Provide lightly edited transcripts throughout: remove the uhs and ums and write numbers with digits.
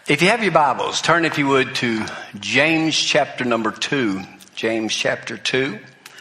If you have your Bibles, turn, if you would, to James chapter number 2. James chapter 2.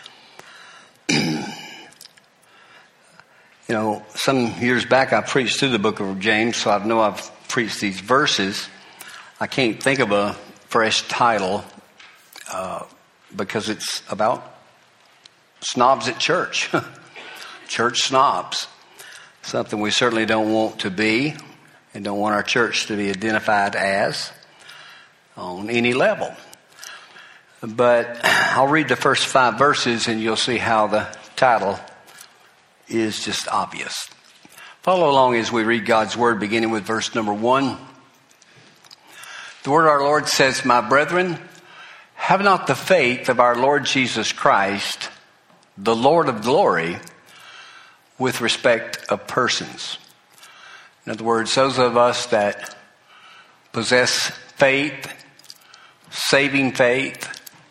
Some years back I preached through the book of James, so I know I've preached these verses. I can't think of a fresh title because it's about snobs at church. Church snobs. Something we certainly don't want to be and don't want our church to be identified as on any level. But I'll read the first 5 verses and you'll see how the title is just obvious. Follow along as we read God's word, beginning with verse number 1. The word of our Lord says, "My brethren, have not the faith of our Lord Jesus Christ, the Lord of glory, with respect of persons." In other words, those of us that possess faith, saving faith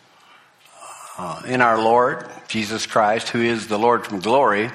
in our Lord Jesus Christ, who is the Lord from glory,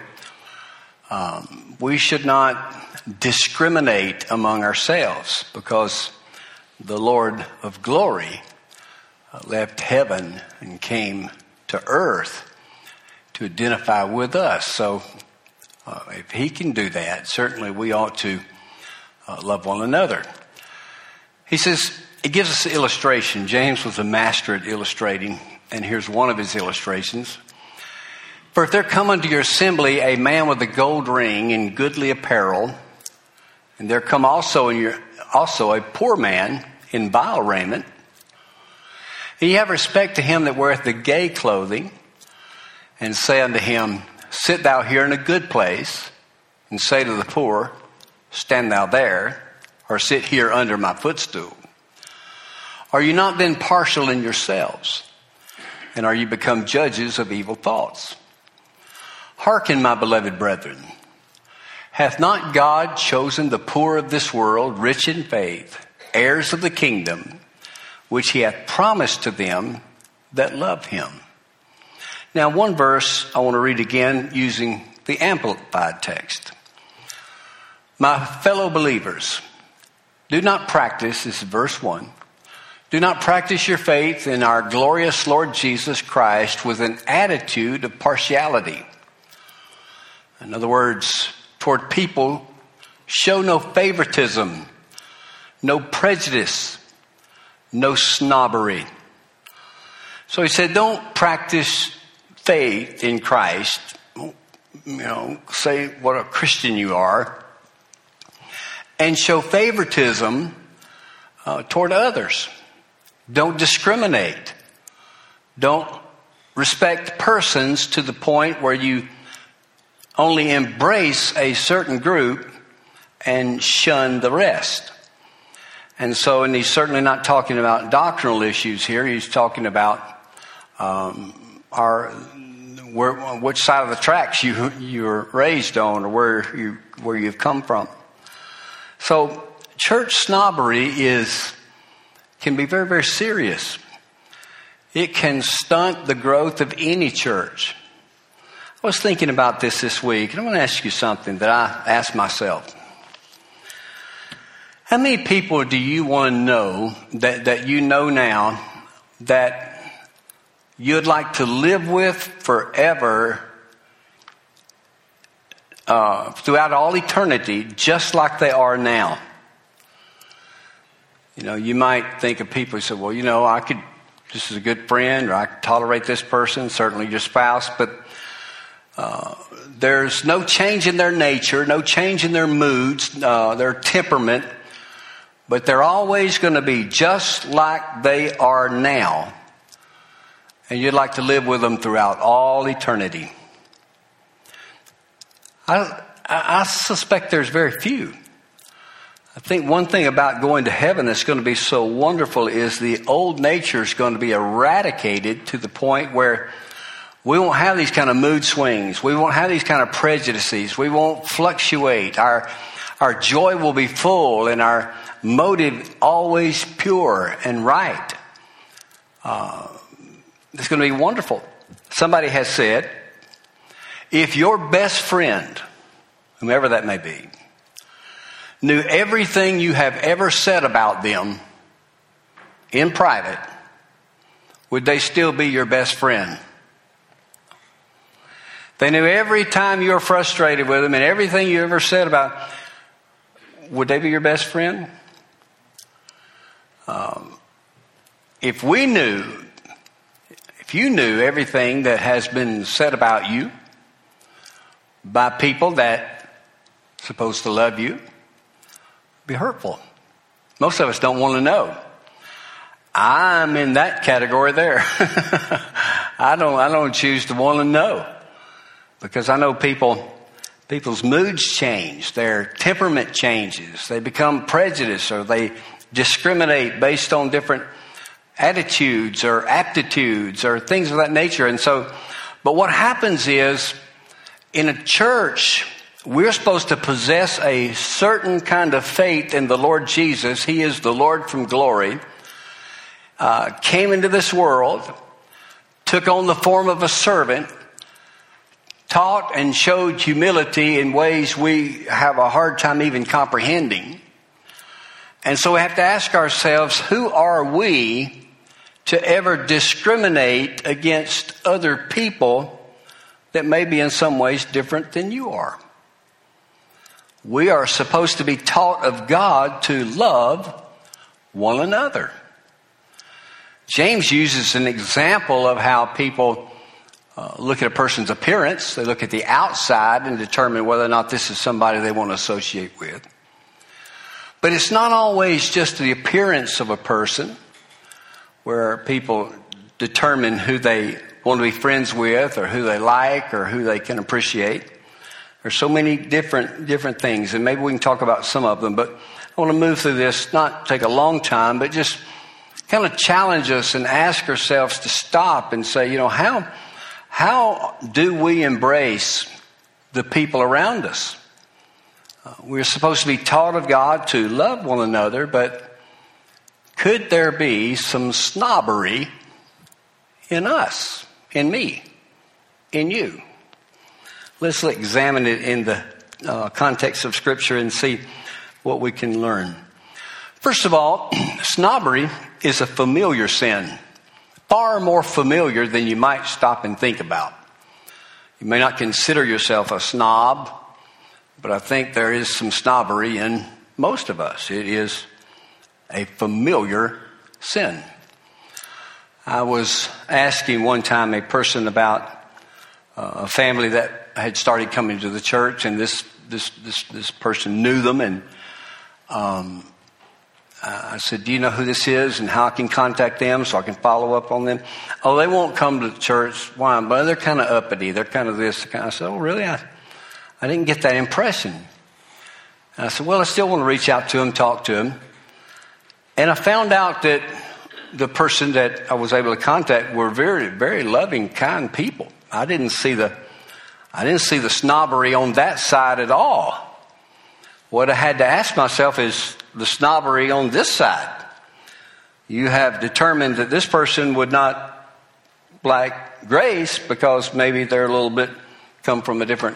we should not discriminate among ourselves, because the Lord of glory left heaven and came to earth to identify with us. So if he can do that, certainly we ought to love one another. He says, it gives us an illustration. James was a master at illustrating, and here's one of his illustrations. "For if there come unto your assembly a man with a gold ring and goodly apparel, and there come also a poor man in vile raiment, and ye have respect to him that weareth the gay clothing, and say unto him, Sit thou here in a good place, and say to the poor, Stand thou there, or sit here under my footstool. Are you not then partial in yourselves? And are you become judges of evil thoughts? Hearken, my beloved brethren. Hath not God chosen the poor of this world, rich in faith, heirs of the kingdom, which he hath promised to them that love him?" Now, one verse I want to read again using the Amplified text. "My fellow believers, do not practice," this is verse 1, "do not practice your faith in our glorious Lord Jesus Christ with an attitude of partiality." In other words, toward people, show no favoritism, no prejudice, no snobbery. So he said, don't practice faith in Christ, say what a Christian you are, and show favoritism toward others. Don't discriminate. Don't respect persons to the point where you only embrace a certain group and shun the rest. And he's certainly not talking about doctrinal issues here. He's talking about which side of the tracks you were raised on, or where you've come from. So church snobbery can be very, very serious. It can stunt the growth of any church. I was thinking about this week, and I want to ask you something that I asked myself. How many people do you want to know that you know now that you'd like to live with forever, throughout all eternity, just like they are now? You might think of people who say, well, this is a good friend, or I could tolerate this person, certainly your spouse, but there's no change in their nature, no change in their moods, their temperament, but they're always going to be just like they are now. And you'd like to live with them throughout all eternity. I suspect there's very few. I think one thing about going to heaven that's going to be so wonderful is the old nature is going to be eradicated to the point where we won't have these kind of mood swings. We won't have these kind of prejudices. We won't fluctuate. Our joy will be full and our motive always pure and right. It's going to be wonderful. Somebody has said, if your best friend, whomever that may be, knew everything you have ever said about them in private, would they still be your best friend? They knew every time you were frustrated with them and everything you ever said about, would they be your best friend? If you knew everything that has been said about you by people that are supposed to love you, it'd be hurtful. Most of us don't want to know. I'm in that category there. I don't choose to want to know, because I know people's moods change, their temperament changes, they become prejudiced, or they discriminate based on different attitudes or aptitudes or things of that nature. And so, but what happens is, in a church, we're supposed to possess a certain kind of faith in the Lord Jesus. He is the Lord from glory, came into this world, took on the form of a servant, taught and showed humility in ways we have a hard time even comprehending. And so we have to ask ourselves, who are we to ever discriminate against other people that may be in some ways different than you are? We are supposed to be taught of God to love one another. James uses an example of how people look at a person's appearance. They look at the outside and determine whether or not this is somebody they want to associate with. But it's not always just the appearance of a person where people determine who they want to be friends with, or who they like, or who they can appreciate. There's so many different things, and maybe we can talk about some of them. But I want to move through this, not take a long time, but just kind of challenge us and ask ourselves to stop and say, how do we embrace the people around us? We're supposed to be taught of God to love one another, but could there be some snobbery in us, in me, in you? Let's examine it in the context of Scripture and see what we can learn. First of all, snobbery is a familiar sin, far more familiar than you might stop and think about. You may not consider yourself a snob, but I think there is some snobbery in most of us. It is a familiar sin. I was asking one time a person about a family that had started coming to the church, and this person knew them, and I said, "Do you know who this is and how I can contact them so I can follow up on them?" "Oh, they won't come to church." "Why?" "But they're kind of uppity. They're kind of this." I said, "Oh, really? I didn't get that impression." And I said, "Well, I still want to reach out to him, talk to him." And I found out that the person that I was able to contact were very, very loving, kind people. I didn't see the snobbery on that side at all. What I had to ask myself is the snobbery on this side. You have determined that this person would not like grace because maybe they're a little bit come from a different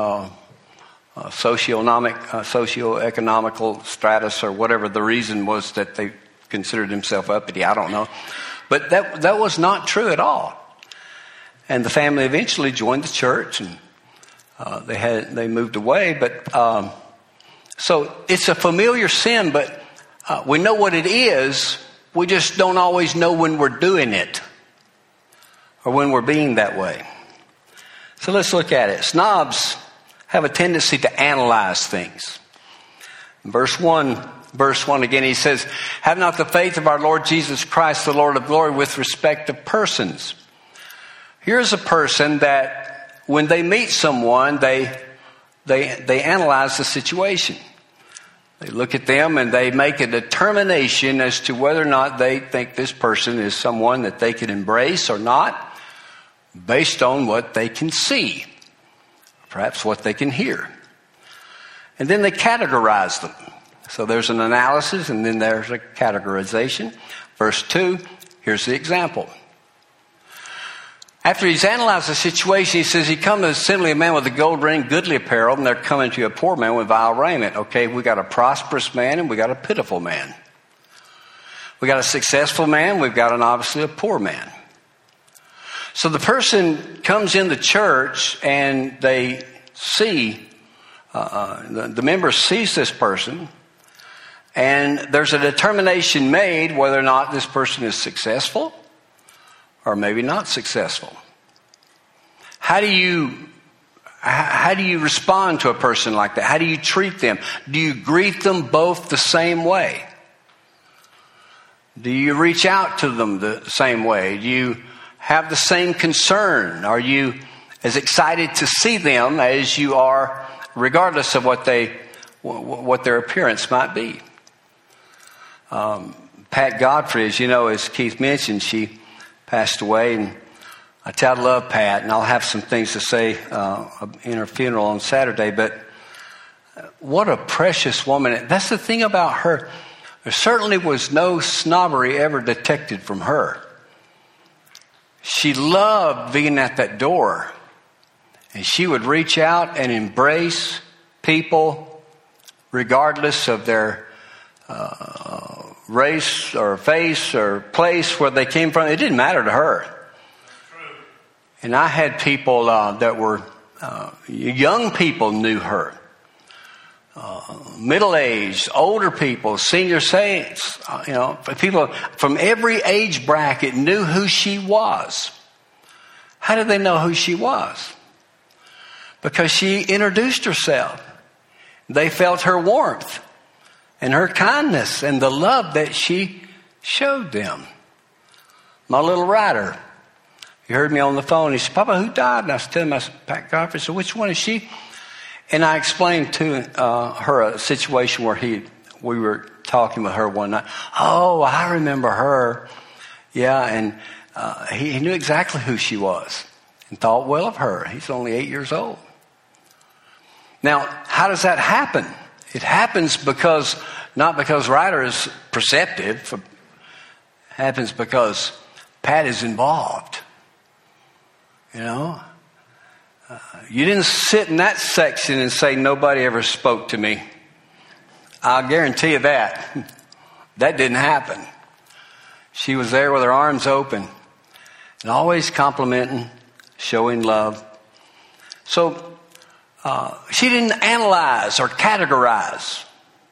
socioeconomical stratus, or whatever the reason was that they considered himself uppity. I don't know. But that was not true at all. And the family eventually joined the church, and they moved away. But so it's a familiar sin, but we know what it is. We just don't always know when we're doing it or when we're being that way. So let's look at it. Snobs have a tendency to analyze things. In verse 1 again, he says, "Have not the faith of our Lord Jesus Christ, the Lord of glory, with respect to persons." Here's a person that when they meet someone, they analyze the situation. They look at them and they make a determination as to whether or not they think this person is someone that they can embrace or not, based on what they can see, perhaps what they can hear. And then they categorize them. So there's an analysis and then there's a categorization. Verse 2, here's the example. After he's analyzed the situation, he says, he come to assembly a man with a gold ring, goodly apparel, and they're coming to a poor man with vile raiment. Okay, we got a prosperous man and we got a pitiful man. We got a successful man, we've got obviously a poor man. So the person comes in the church and they see, the member sees this person, and there's a determination made whether or not this person is successful or maybe not successful. How do you respond to a person like that? How do you treat them? Do you greet them both the same way? Do you reach out to them the same way? Do you have the same concern? Are you as excited to see them as you are, regardless of what their appearance might be? Pat Godfrey, as you know, as Keith mentioned, she passed away, and I love Pat, and I'll have some things to say in her funeral on Saturday. But what a precious woman! That's the thing about her. There certainly was no snobbery ever detected from her. She loved being at that door, and she would reach out and embrace people regardless of their race or face or place where they came from. It didn't matter to her. And I had people that were young people knew her. Middle-aged, older people, senior saints, people from every age bracket knew who she was. How did they know who she was? Because she introduced herself. They felt her warmth and her kindness and the love that she showed them. My little Ryder, he heard me on the phone. He said, "Papa, who died?" And I said to him, Pat Godfrey. So which one is she? And I explained to her a situation where we were talking with her one night. "Oh, I remember her." Yeah, and he knew exactly who she was and thought well of her. He's only 8 years old. Now, how does that happen? It happens not because Ryder is perceptive. It happens because Pat is involved. You didn't sit in that section and say, "Nobody ever spoke to me." I'll guarantee you that. That didn't happen. She was there with her arms open and always complimenting, showing love. So she didn't analyze or categorize.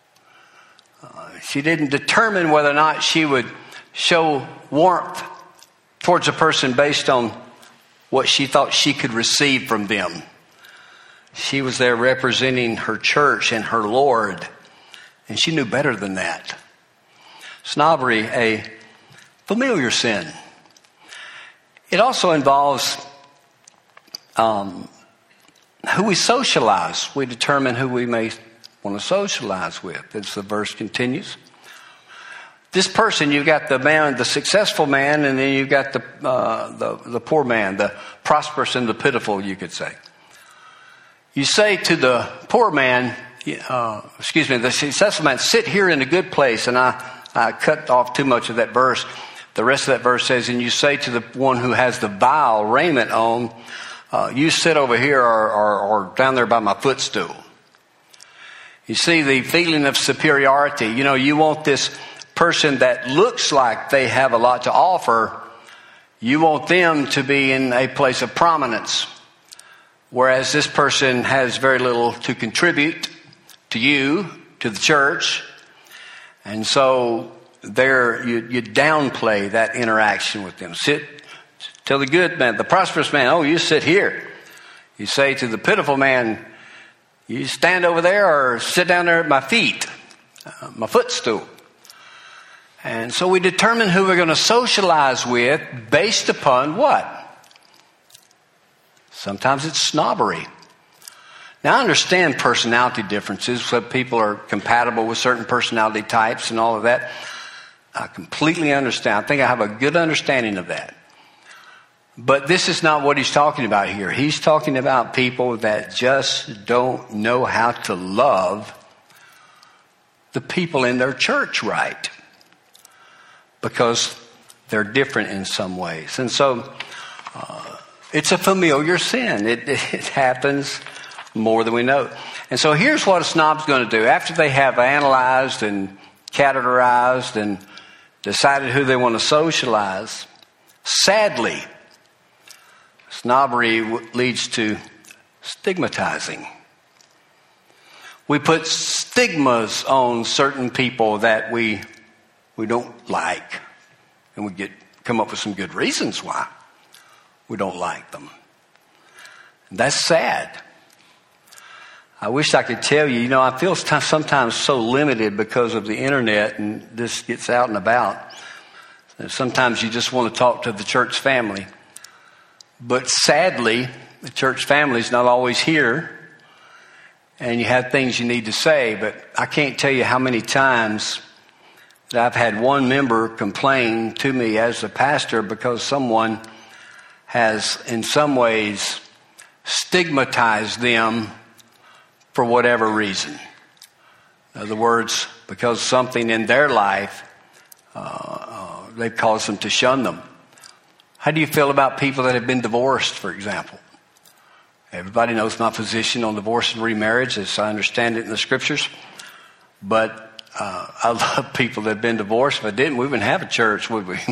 She didn't determine whether or not she would show warmth towards a person based on what she thought she could receive from them. She was there representing her church and her Lord, and she knew better than that. Snobbery, a familiar sin. It also involves who we socialize. We determine who we may want to socialize with, as the verse continues. This person, you've got the man, the successful man, and then you've got the poor man, the prosperous and the pitiful, you could say. You say to the poor man, the successful man, "Sit here in a good place." And I cut off too much of that verse. The rest of that verse says, "And you say to the one who has the vile raiment on, you sit over here or down there by my footstool." You see the feeling of superiority. You want this person that looks like they have a lot to offer, you want them to be in a place of prominence. Whereas this person has very little to contribute to you, to the church. And so you downplay that interaction with them. Tell the good man, the prosperous man, "Oh, you sit here." You say to the pitiful man, "You stand over there or sit down there at my feet, my footstool." And so we determine who we're going to socialize with based upon what? Sometimes it's snobbery. Now, I understand personality differences. So people are compatible with certain personality types and all of that. I completely understand. I think I have a good understanding of that. But this is not what he's talking about here. He's talking about people that just don't know how to love the people in their church right, because they're different in some ways. And so It's a familiar sin. It happens more than we know. And so here's what a snob's going to do. After they have analyzed and categorized and decided who they want to socialize, sadly, snobbery leads to stigmatizing. We put stigmas on certain people that we don't like, and we come up with some good reasons why we don't like them. That's sad. I wish I could tell you, I feel sometimes so limited because of the internet and this gets out and about. Sometimes you just want to talk to the church family. But sadly, the church family is not always here. And you have things you need to say. But I can't tell you how many times that I've had one member complain to me as a pastor because someone has in some ways stigmatized them for whatever reason. In other words, because something in their life, they've caused them to shun them. How do you feel about people that have been divorced, for example? Everybody knows my position on divorce and remarriage, as I understand it in the scriptures. But I love people that have been divorced. If I didn't, we wouldn't have a church, would we?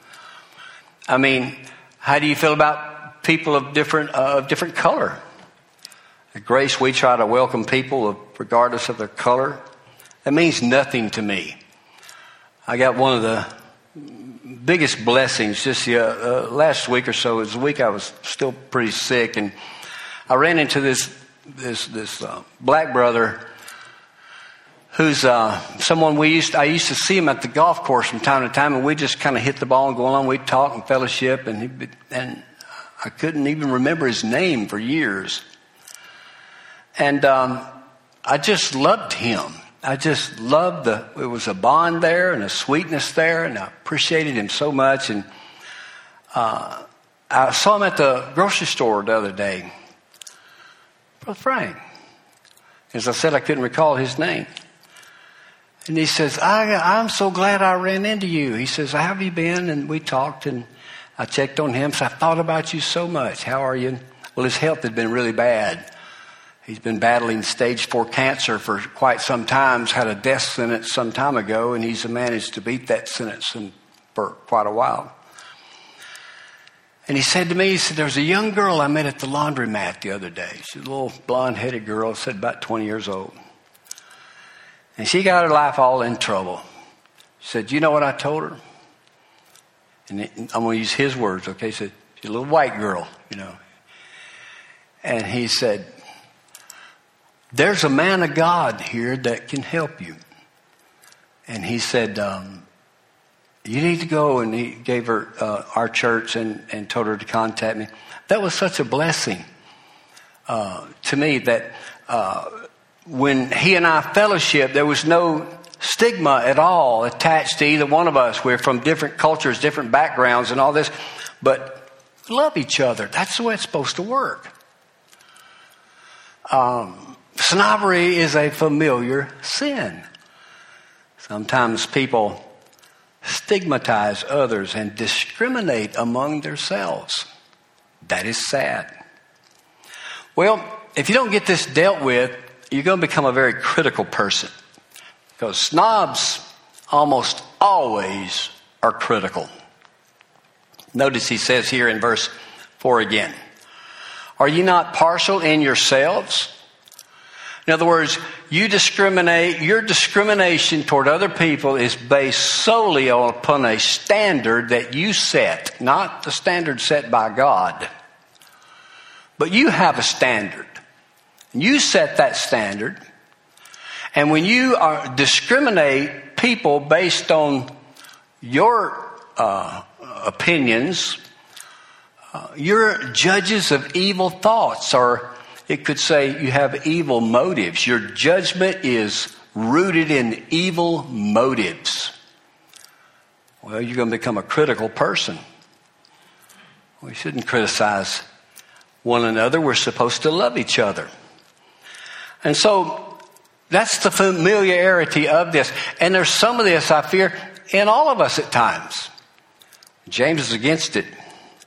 I mean, how do you feel about people of different color? At Grace, we try to welcome people regardless of their color. That means nothing to me. I got one of the biggest blessings just last week or so. It was a week I was still pretty sick, and I ran into this black brother who's someone I used to see him at the golf course from time to time, and we just kind of hit the ball and go along. We'd talk and fellowship, and I couldn't even remember his name for years. And I just loved him. I just loved it was a bond there and a sweetness there, and I appreciated him so much. And I saw him at the grocery store the other day. Brother Frank. As I said, I couldn't recall his name. And he says, I'm so glad I ran into you. He says, how have you been? And we talked, and I checked on him. So I thought about you so much. How are you? Well, his health had been really bad. He's been battling stage 4 cancer for quite some time. Had a death sentence some time ago, and he's managed to beat that sentence for quite a while. And he said to me, there's a young girl I met at the laundromat the other day. She's a little blonde-headed girl, said about 20 years old. And she got her life all in trouble. She said, you know what I told her? And I'm going to use his words, okay? He said, she's a little white girl, And he said, there's a man of God here that can help you. And he said, you need to go. And he gave her our church and told her to contact me. That was such a blessing to me that when he and I fellowshiped, there was no stigma at all attached to either one of us. We're from different cultures, different backgrounds and all this. But love each other. That's the way it's supposed to work. Snobbery is a familiar sin. Sometimes people stigmatize others and discriminate among themselves. That is sad. Well, if you don't get this dealt with, you're going to become a very critical person. Because snobs almost always are critical. Notice he says here in verse 4 again, are you not partial in yourselves? In other words, your discrimination toward other people is based solely upon a standard that you set, not the standard set by God. But you have a standard. You set that standard. And when you discriminate people based on your opinions, you're judges of evil thoughts, or it could say you have evil motives. Your judgment is rooted in evil motives. Well, you're going to become a critical person. We shouldn't criticize one another. We're supposed to love each other. And so that's the familiarity of this. And there's some of this, I fear, in all of us at times. James is against it.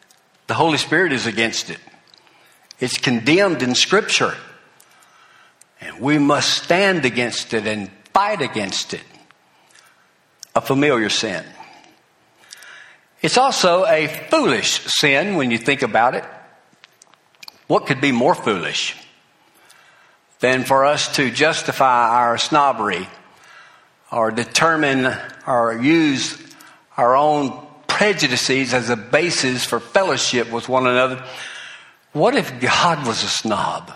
The Holy Spirit is against it. It's condemned in Scripture. And we must stand against it and fight against it. A familiar sin. It's also a foolish sin when you think about it. What could be more foolish than for us to justify our snobbery or determine or use our own prejudices as a basis for fellowship with one another? What if God was a snob?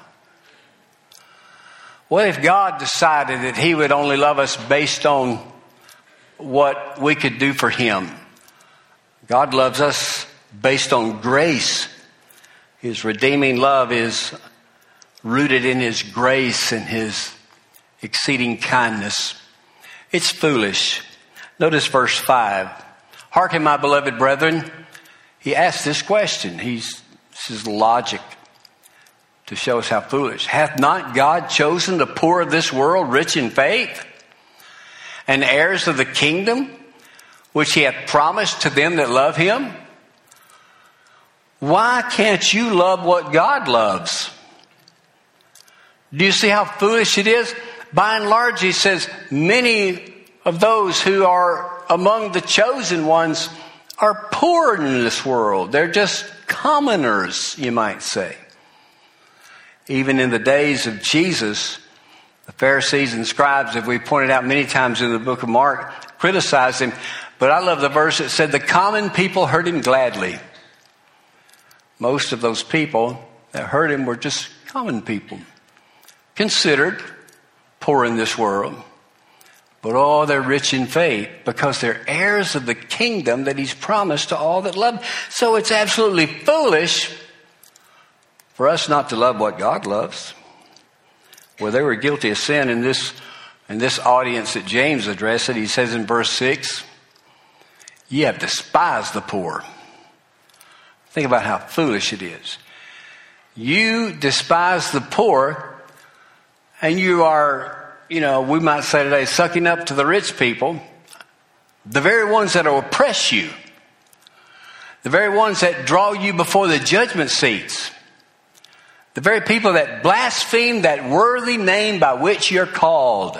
What if God decided that He would only love us based on what we could do for Him? God loves us based on grace. His redeeming love is rooted in His grace and His exceeding kindness. It's foolish. Notice verse 5. Hearken, my beloved brethren. He asked this question. This is logic to show us how foolish. Hath not God chosen the poor of this world rich in faith and heirs of the kingdom, which He hath promised to them that love Him? Why can't you love what God loves? Do you see how foolish it is? By and large, He says, many of those who are among the chosen ones are poor in this world. They're just commoners, you might say. Even in the days of Jesus, the Pharisees and scribes, as we pointed out many times in the book of Mark, criticized Him. But I love the verse that said, the common people heard Him gladly. Most of those people that heard Him were just common people, considered poor in this world. But they're rich in faith because they're heirs of the kingdom that He's promised to all that love. So it's absolutely foolish for us not to love what God loves. Well, they were guilty of sin in this audience that James addressed it. He says in verse 6, ye have despised the poor. Think about how foolish it is. You despise the poor, and you are, we might say today, sucking up to the rich people, the very ones that will oppress you, the very ones that draw you before the judgment seats, the very people that blaspheme that worthy name by which you're called.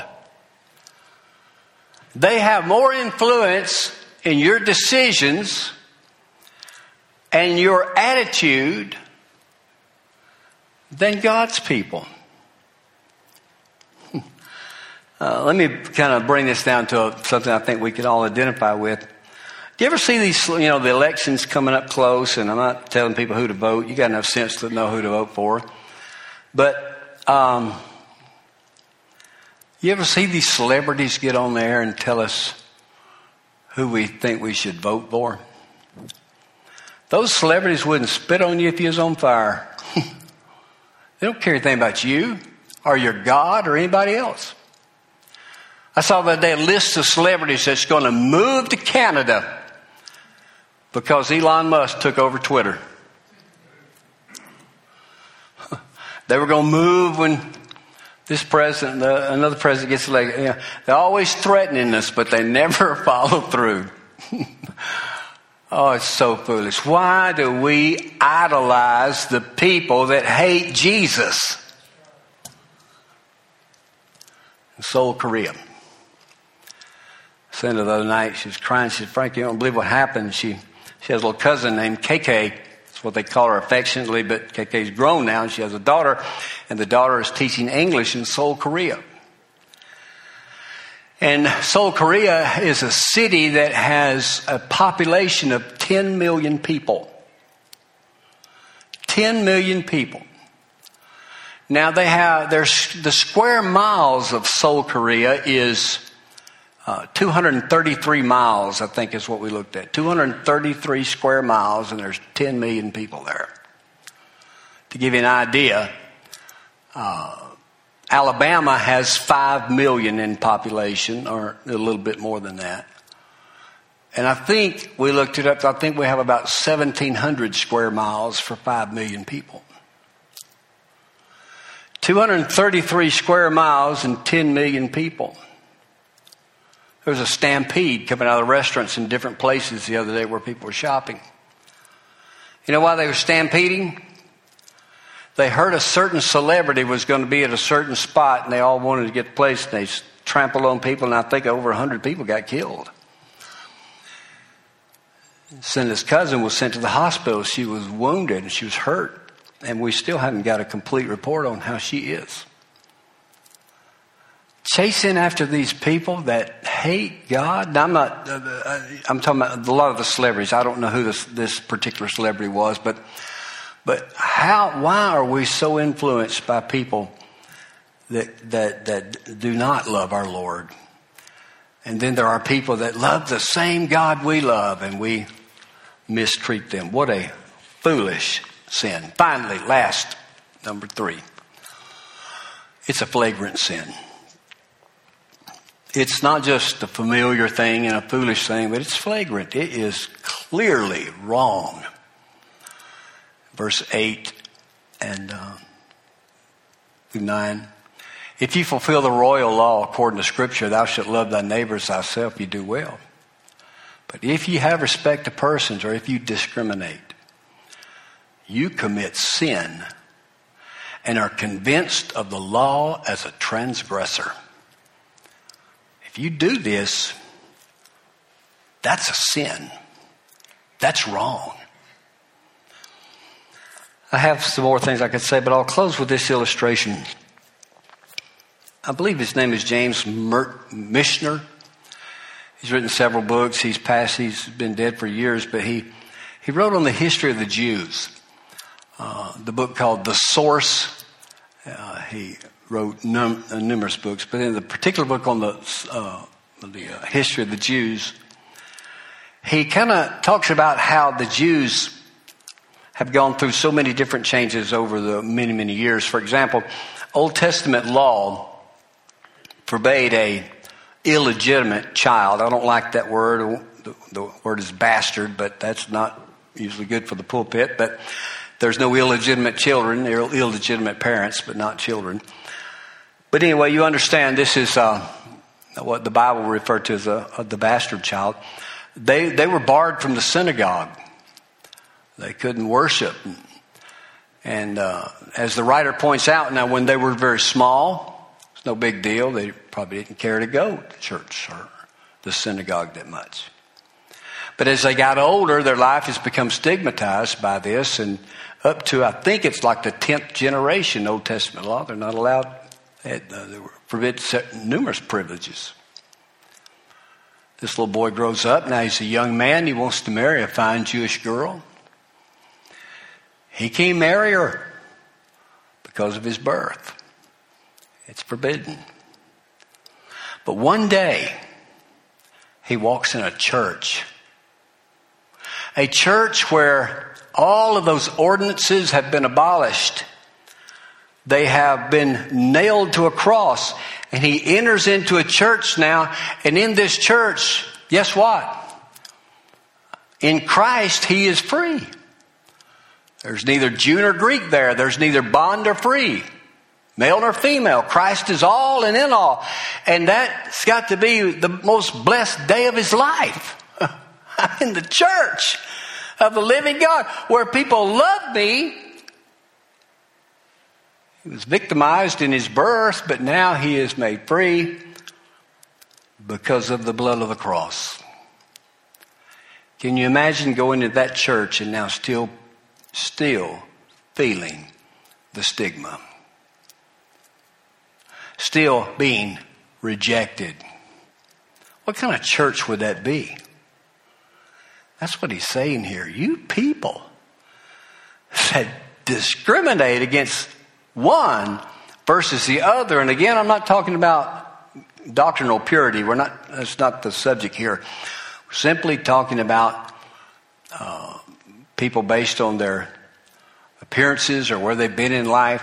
They have more influence in your decisions and your attitude than God's people. Let me kind of bring this down to something I think we can all identify with. Do you ever see these, the elections coming up close, and I'm not telling people who to vote. You got enough sense to know who to vote for. But you ever see these celebrities get on there and tell us who we think we should vote for? Those celebrities wouldn't spit on you if you was on fire. They don't care anything about you or your God or anybody else. I saw the other day a list of celebrities that's going to move to Canada because Elon Musk took over Twitter. They were going to move when this president, another president gets elected. They're always threatening us, but they never follow through. Oh, it's so foolish. Why do we idolize the people that hate Jesus? In Seoul, Korea. Cindy the other night, she was crying. She said, Frank, you don't believe what happened. She has a little cousin named KK. That's what they call her affectionately, but KK's grown now and she has a daughter, and the daughter is teaching English in Seoul, Korea. And Seoul, Korea is a city that has a population of 10 million people. 10 million people. Now the square miles of Seoul, Korea is 233 miles, I think is what we looked at. 233 square miles, and there's 10 million people there. To give you an idea, Alabama has 5 million in population, or a little bit more than that. And I think, we looked it up, I think we have about 1,700 square miles for 5 million people. 233 square miles and 10 million people. There was a stampede coming out of the restaurants in different places the other day where people were shopping. You know why they were stampeding? They heard a certain celebrity was going to be at a certain spot, and they all wanted to get the place, and they trampled on people, and I think over 100 people got killed. Cinda's cousin was sent to the hospital. She was wounded, and she was hurt, and we still haven't got a complete report on how she is. Chasing after these people that hate God. Now, I'm talking about a lot of the celebrities. I don't know who this particular celebrity was, but why are we so influenced by people that do not love our Lord? And then there are people that love the same God we love, and we mistreat them. What a foolish sin. Finally, last, number 3. It's a flagrant sin. It's not just a familiar thing and a foolish thing, but it's flagrant. It is clearly wrong. Verse 8 and 9. If you fulfill the royal law according to Scripture, thou shalt love thy neighbor as thyself, you do well. But if you have respect to persons, or if you discriminate, you commit sin and are convinced of the law as a transgressor. If you do this, that's a sin. That's wrong. I have some more things I could say, but I'll close with this illustration. I believe his name is James Michener. He's written several books. He's been dead for years, but he wrote on the history of the Jews. The book called The Source. He wrote numerous books, but in the particular book on the history of the Jews, he kind of talks about how the Jews have gone through so many different changes over the many, many years. For example, Old Testament law forbade a illegitimate child. I don't like that word. The word is bastard, but that's not usually good for the pulpit. But there's no illegitimate children. There are illegitimate parents, but not children. But anyway, you understand this is what the Bible referred to as the bastard child. They were barred from the synagogue. They couldn't worship. And as the writer points out, now when they were very small, it's no big deal. They probably didn't care to go to church or the synagogue that much. But as they got older, their life has become stigmatized by this. And up to, I think it's like the 10th generation Old Testament law, they're not allowed, they were forbidden numerous privileges. This little boy grows up. Now he's a young man. He wants to marry a fine Jewish girl. He can't marry her because of his birth. It's forbidden. But one day, he walks in a church where all of those ordinances have been abolished. They have been nailed to a cross. And he enters into a church now. And in this church, guess what? In Christ, he is free. There's neither Jew nor Greek there. There's neither bond nor free. Male nor female. Christ is all and in all. And that's got to be the most blessed day of his life. I'm in the church of the living God where people love me. He was victimized in his birth, but now he is made free because of the blood of the cross. Can you imagine going to that church and now still feeling the stigma? Still being rejected. What kind of church would that be? That's what he's saying here. You people that discriminate against one versus the other. And again, I'm not talking about doctrinal purity. That's not the subject here. We're simply talking about people based on their appearances or where they've been in life.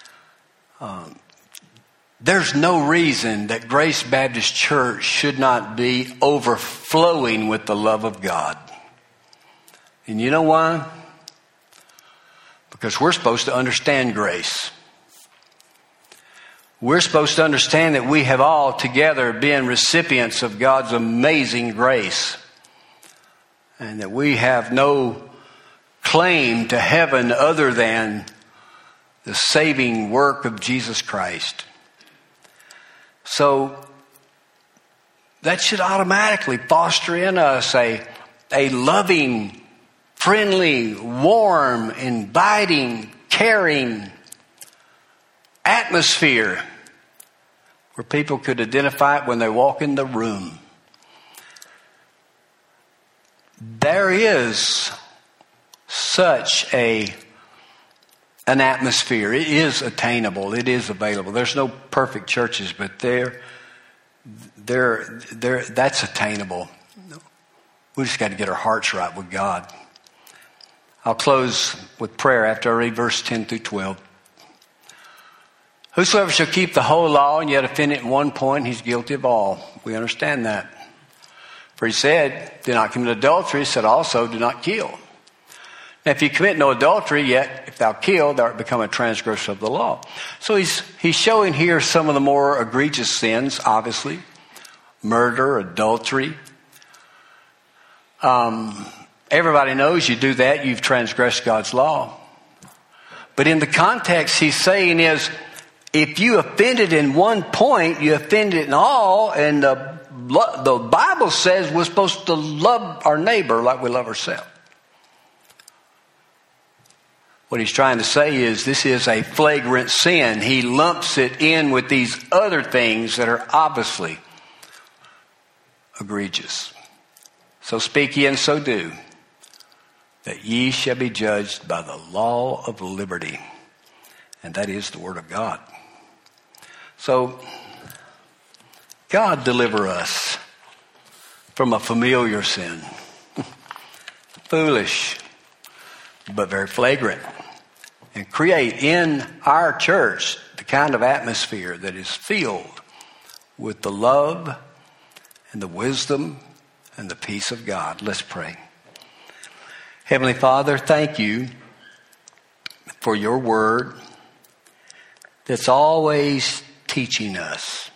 There's no reason that Grace Baptist Church should not be overflowing with the love of God. And you know why? Because we're supposed to understand grace. We're supposed to understand that we have all together been recipients of God's amazing grace. And that we have no claim to heaven other than the saving work of Jesus Christ. So that should automatically foster in us a loving, friendly, warm, inviting, caring atmosphere where people could identify it when they walk in the room. There is such an atmosphere. It is attainable. It is available. There's no perfect churches, but that's attainable. We just got to get our hearts right with God. I'll close with prayer after I read verse 10 through 12. Whosoever shall keep the whole law and yet offend it in one point, he's guilty of all. We understand that. For he said, do not commit adultery. He said also, do not kill. Now, if you commit no adultery, yet if thou kill, thou art become a transgressor of the law. So he's showing here some of the more egregious sins, obviously. Murder, adultery. Everybody knows you do that, you've transgressed God's law. But in the context he's saying is, if you offended in one point, you offended in all, and the Bible says we're supposed to love our neighbor like we love ourselves. What he's trying to say is this is a flagrant sin. He lumps it in with these other things that are obviously egregious. So speak ye and so do, that ye shall be judged by the law of liberty. And that is the word of God. So, God deliver us from a familiar sin. Foolish, but very flagrant. And create in our church the kind of atmosphere that is filled with the love and the wisdom and the peace of God. Let's pray. Heavenly Father, thank you for your word that's always teaching us,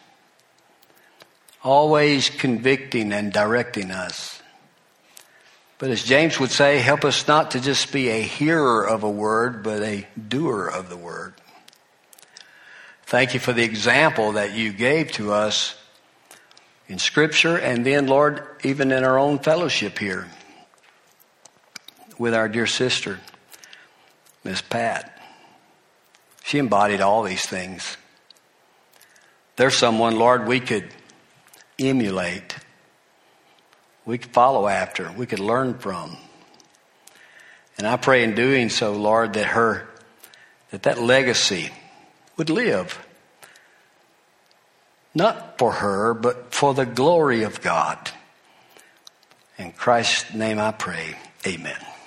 always convicting and directing us. But as James would say, help us not to just be a hearer of a word, but a doer of the word. Thank you for the example that you gave to us in Scripture, and then, Lord, even in our own fellowship here with our dear sister, Miss Pat. She embodied all these things. There's someone, Lord, we could emulate. We could follow after. We could learn from. And I pray in doing so, Lord, that legacy would live. Not for her, but for the glory of God. In Christ's name I pray. Amen.